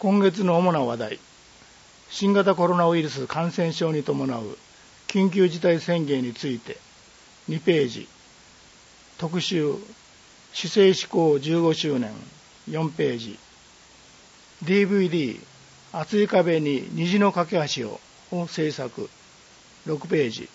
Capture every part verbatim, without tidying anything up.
今月の主な話題、新型コロナウイルス感染症に伴う緊急事態宣言についてにページ、特集市政施行じゅうごしゅうねんよんページ、 ディーブイディー 厚い壁に虹の架け橋をを制作ろくページ、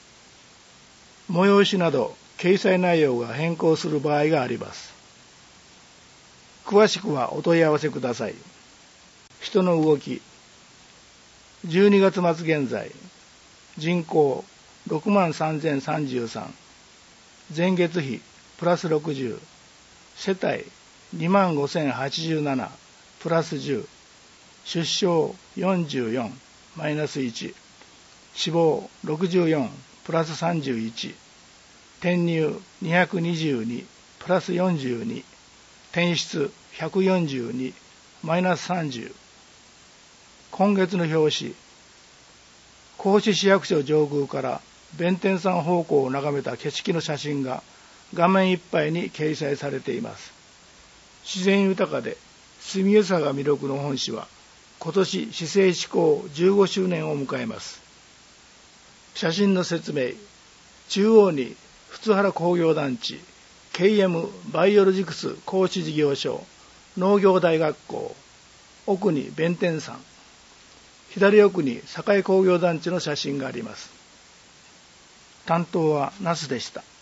催しなど掲載内容が変更する場合があります。詳しくはお問い合わせください。人の動き、じゅうにがつ末現在、人口ろくまんさんぜんさんじゅうさん、前月比プラスろくじゅう、世帯にまんごせんはちじゅうななプラスじゅう、出生よんじゅうよんマイナスいち、死亡ろくじゅうよんプラスさんじゅういち、転入にひゃくにじゅうにプラスよんじゅうに、転出ひゃくよんじゅうにマイナスさんじゅう。今月の表紙、高知市役所上空から弁天山方向を眺めた景色の写真が画面いっぱいに掲載されています。自然豊かで住みよさが魅力の本市は今年市政施行じゅうごしゅうねんを迎えます。写真の説明、中央に富津原工業団地、ケーエム バイオロジクス高知事業所、農業大学校、奥に弁天山、左奥に堺工業団地の写真があります。担当は那須でした。